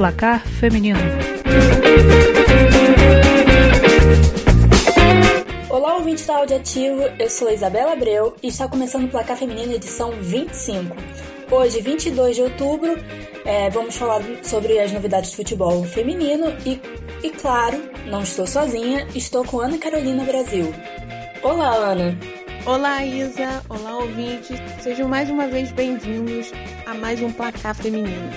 Placar Feminino. Olá, ouvintes da Áudio Ativo, eu sou Isabela Abreu e está começando o Placar Feminino edição 25. Hoje, 22 de outubro, vamos falar sobre as novidades do futebol feminino e claro, não estou sozinha, estou com Ana Carolina Brasil. Olá, Ana. Olá, Isa. Olá, ouvintes. Sejam mais uma vez bem-vindos a mais um Placar Feminino.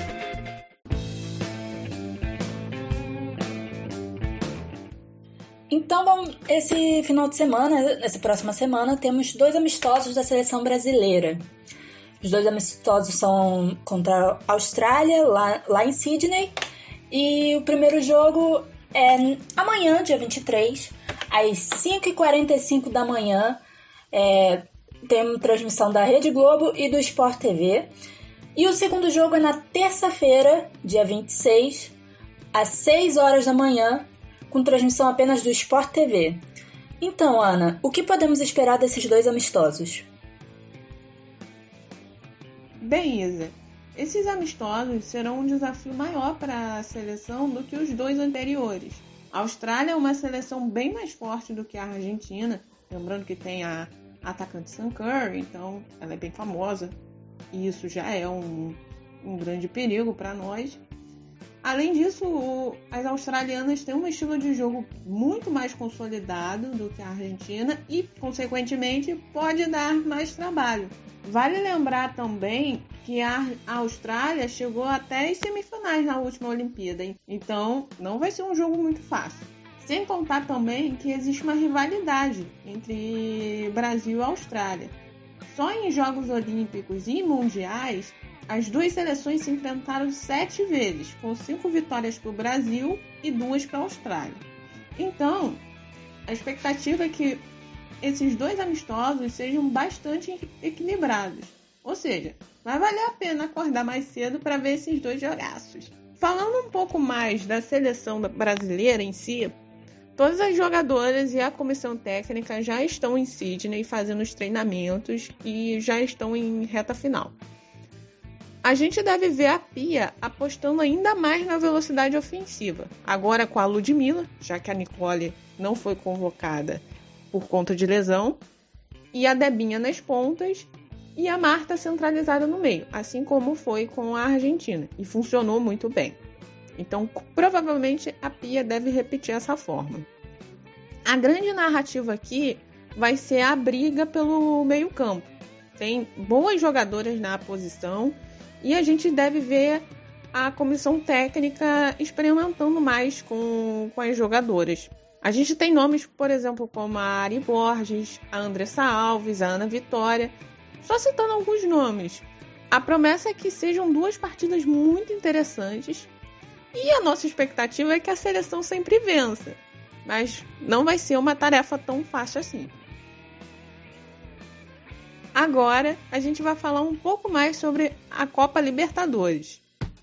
Então, esse final de semana, essa próxima semana, temos 2 amistosos da seleção brasileira. Os 2 amistosos são contra a Austrália, lá em Sydney. E o primeiro jogo é amanhã, dia 23, às 5h45 da manhã. Tem transmissão da Rede Globo e do Sport TV. E o segundo jogo é na terça-feira, dia 26, às 6 horas da manhã, com transmissão apenas do Sport TV. Então, Ana, o que podemos esperar desses 2 amistosos? Bem, Isa, esses amistosos serão um desafio maior para a seleção do que os 2 anteriores. A Austrália é uma seleção bem mais forte do que a Argentina, lembrando que tem a atacante Sam Kerr, então ela é bem famosa, e isso já é um grande perigo para nós. Além disso, as australianas têm um estilo de jogo muito mais consolidado do que a Argentina e, consequentemente, pode dar mais trabalho. Vale lembrar também que a Austrália chegou até as semifinais na última Olimpíada, então não vai ser um jogo muito fácil. Sem contar também que existe uma rivalidade entre Brasil e Austrália. Só em Jogos Olímpicos e Mundiais, as 2 seleções se enfrentaram 7 vezes, com 5 vitórias para o Brasil e 2 para a Austrália. Então, a expectativa é que esses 2 amistosos sejam bastante equilibrados. Ou seja, vai valer a pena acordar mais cedo para ver esses 2 jogaços. Falando um pouco mais da seleção brasileira em si, todas as jogadoras e a comissão técnica já estão em Sydney fazendo os treinamentos e já estão em reta final. A gente deve ver a Pia apostando ainda mais na velocidade ofensiva, agora com a Ludmilla, já que a Nicole não foi convocada por conta de lesão, e a Debinha nas pontas e a Marta centralizada no meio, assim como foi com a Argentina, e funcionou muito bem. Então, provavelmente a Pia deve repetir essa forma. A grande narrativa aqui vai ser a briga pelo meio-campo. Tem boas jogadoras na posição e a gente deve ver a comissão técnica experimentando mais com as jogadoras. A gente tem nomes, por exemplo, como a Ari Borges, a Andressa Alves, a Ana Vitória, só citando alguns nomes. A promessa é que sejam 2 partidas muito interessantes e a nossa expectativa é que a seleção sempre vença, mas não vai ser uma tarefa tão fácil assim. Agora, a gente vai falar um pouco mais sobre a Copa Libertadores.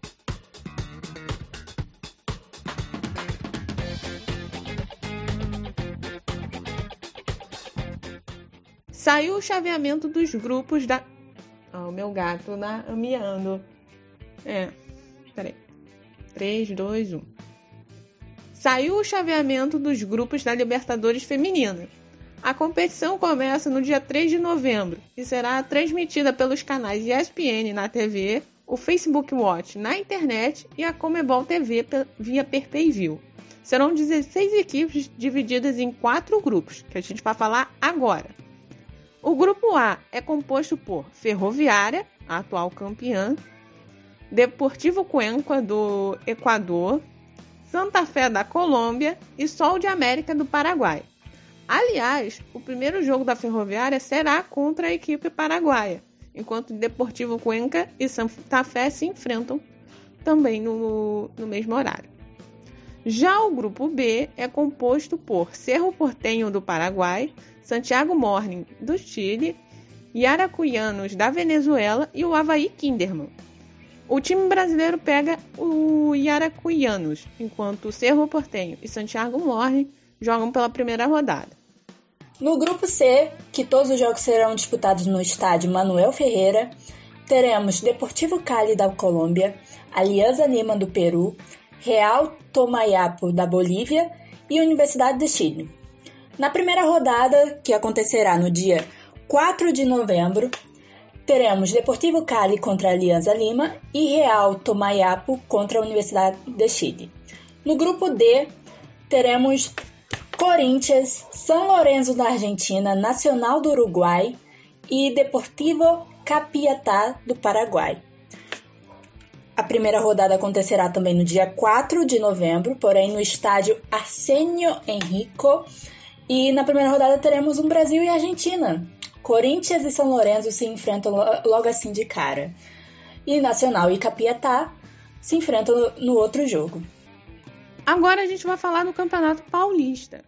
Saiu o chaveamento dos grupos da... o meu gato tá miando. Peraí. 3, 2, 1. Saiu o chaveamento dos grupos da Libertadores Feminina. A competição começa no dia 3 de novembro e será transmitida pelos canais ESPN na TV, o Facebook Watch na internet e a Comebol TV via pay-per-view. Serão 16 equipes divididas em 4 grupos, que a gente vai falar agora. O grupo A é composto por Ferroviária, a atual campeã, Deportivo Cuenca do Equador, Santa Fé da Colômbia e Sol de América do Paraguai. Aliás, o primeiro jogo da Ferroviária será contra a equipe paraguaia, enquanto Deportivo Cuenca e Santa Fé se enfrentam também no mesmo horário. Já o grupo B é composto por Cerro Porteño do Paraguai, Santiago Morning do Chile, Yaracuyanos da Venezuela e o Avaí Kinderman. O time brasileiro pega o Yaracuyanos, enquanto o Cerro Porteño e Santiago Morning jogam pela primeira rodada. No grupo C, que todos os jogos serão disputados no estádio Manuel Ferreira, teremos Deportivo Cali da Colômbia, Alianza Lima do Peru, Real Tomayapo da Bolívia e Universidade de Chile. Na primeira rodada, que acontecerá no dia 4 de novembro, teremos Deportivo Cali contra Alianza Lima e Real Tomayapo contra a Universidade de Chile. No grupo D, teremos Corinthians, San Lorenzo da Argentina, Nacional do Uruguai e Deportivo Capiatá do Paraguai. A primeira rodada acontecerá também no dia 4 de novembro, porém no estádio Arsenio Henrico. E na primeira rodada teremos um Brasil e Argentina. Corinthians e São Lourenço se enfrentam logo assim de cara. E Nacional e Capiatá se enfrentam no outro jogo. Agora a gente vai falar do Campeonato Paulista.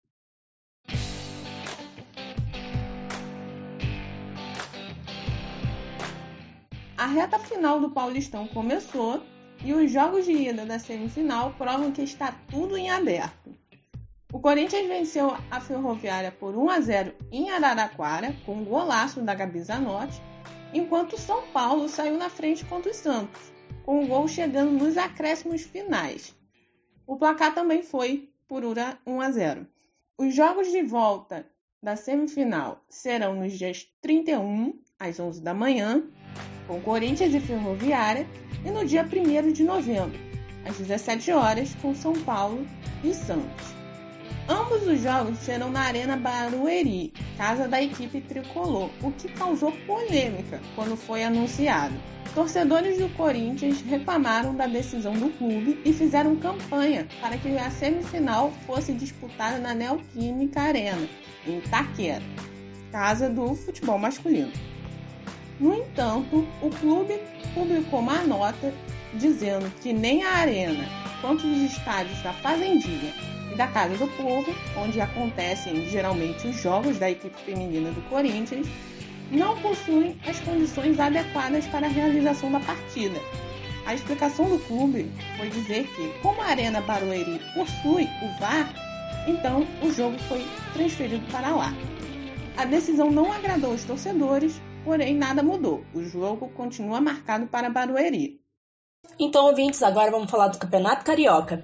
A reta final do Paulistão começou e os jogos de ida da semifinal provam que está tudo em aberto. O Corinthians venceu a Ferroviária por 1-0 em Araraquara, com um golaço da Gabi Zanotti, enquanto o São Paulo saiu na frente contra o Santos, com o gol chegando nos acréscimos finais. O placar também foi por 1-0. Os jogos de volta da semifinal serão nos dias 31, às 11 da manhã, com Corinthians e Ferroviária, e no dia 1º de novembro, às 17 horas, com São Paulo e Santos. Ambos os jogos serão na Arena Barueri, casa da equipe tricolor, o que causou polêmica quando foi anunciado. Torcedores do Corinthians reclamaram da decisão do clube e fizeram campanha para que a semifinal fosse disputada na Neoquímica Arena, em Itaquera, casa do futebol masculino. No entanto, o clube publicou uma nota dizendo que nem a Arena, quanto os estádios da Fazendinha e da Casa do Povo, onde acontecem geralmente os jogos da equipe feminina do Corinthians, não possuem as condições adequadas para a realização da partida. A explicação do clube foi dizer que, como a Arena Barueri possui o VAR, então o jogo foi transferido para lá. A decisão não agradou os torcedores, porém nada mudou. O jogo continua marcado para Barueri. Então, ouvintes, agora vamos falar do Campeonato Carioca.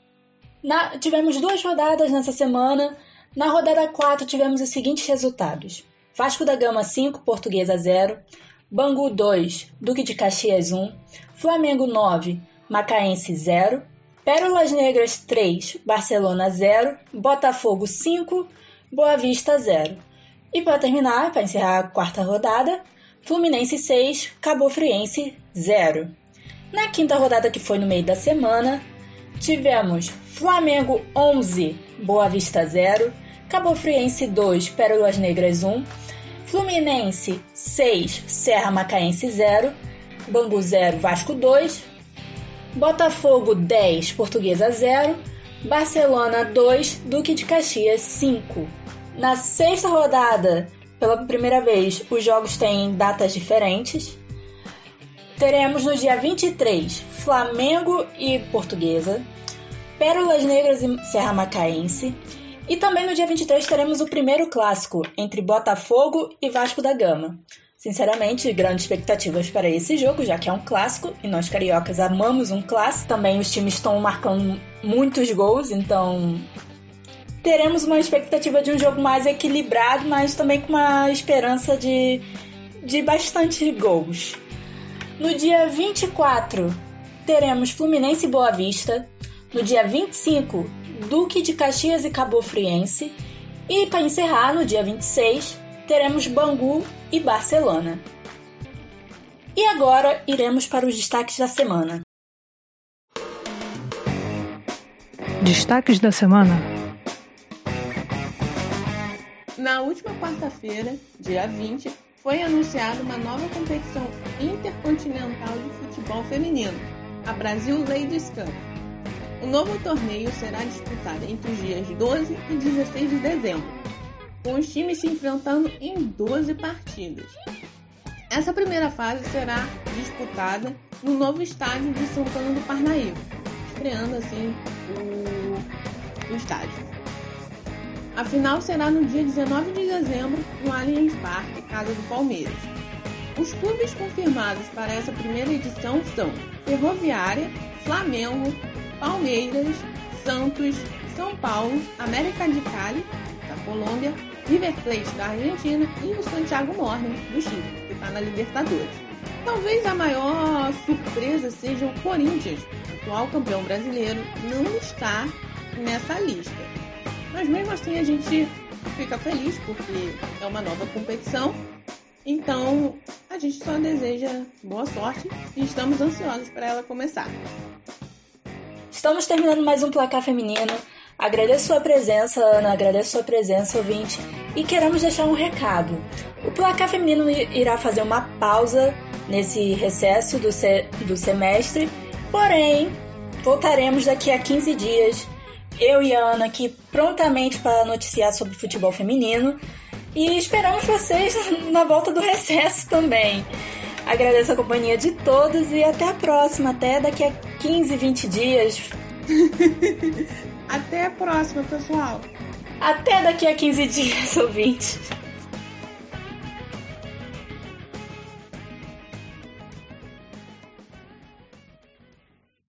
Tivemos 2 rodadas nessa semana. Na rodada 4 tivemos os seguintes resultados: Vasco da Gama 5, Portuguesa 0, Bangu 2, Duque de Caxias 1, Flamengo 9, Macaense 0, Pérolas Negras 3, Barcelona 0, Botafogo 5, Boa Vista 0. E para terminar, para encerrar a 4ª rodada, Fluminense 6, Cabo Friense 0. Na 5ª rodada, que foi no meio da semana, tivemos Flamengo 11, Boa Vista 0, Cabo Friense 2, Pérolas Negras 1, Fluminense 6, Serra Macaense 0, Bangu 0, Vasco 2, Botafogo 10, Portuguesa 0, Barcelona 2, Duque de Caxias 5. Na 6ª rodada, pela primeira vez, os jogos têm datas diferentes. Teremos no dia 23, Flamengo e Portuguesa, Pérolas Negras e Serra Macaense. E também no dia 23 teremos o primeiro clássico entre Botafogo e Vasco da Gama. Sinceramente, grandes expectativas para esse jogo, já que é um clássico e nós cariocas amamos um clássico. Também os times estão marcando muitos gols, então teremos uma expectativa de um jogo mais equilibrado, mas também com uma esperança de bastante gols. No dia 24 teremos Fluminense e Boa Vista. No dia 25, Duque de Caxias e Cabo Friense. E para encerrar, no dia 26, teremos Bangu e Barcelona. E agora iremos para os destaques da semana. Destaques da semana. Na última quarta-feira, dia 20, foi anunciada uma nova competição intercontinental de futebol feminino, a Brasil Ladies Cup. O novo torneio será disputado entre os dias 12 e 16 de dezembro, com os times se enfrentando em 12 partidas. Essa primeira fase será disputada no novo estádio de Santana do Parnaíba, estreando assim o estádio. A final será no dia 19 de dezembro, no Allianz Parque, casa do Palmeiras. Os clubes confirmados para essa primeira edição são Ferroviária, Flamengo, Palmeiras, Santos, São Paulo, América de Cali, da Colômbia, River Plate, da Argentina e o Santiago Morning, do Chile, que está na Libertadores. Talvez a maior surpresa seja o Corinthians, atual campeão brasileiro, não está nessa lista. Mas mesmo assim a gente fica feliz porque é uma nova competição. Então, a gente só deseja boa sorte e estamos ansiosos para ela começar. Estamos terminando mais um Placar Feminino. Agradeço sua presença, Ana, agradeço sua presença, ouvinte, e queremos deixar um recado. O Placar Feminino irá fazer uma pausa nesse recesso do semestre, porém, voltaremos daqui a 15 dias, eu e a Ana aqui prontamente para noticiar sobre futebol feminino. E esperamos vocês na volta do recesso também. Agradeço a companhia de todos e até a próxima. Até daqui a 15, 20 dias. Até a próxima, pessoal. Até daqui a 15 dias, ouvintes.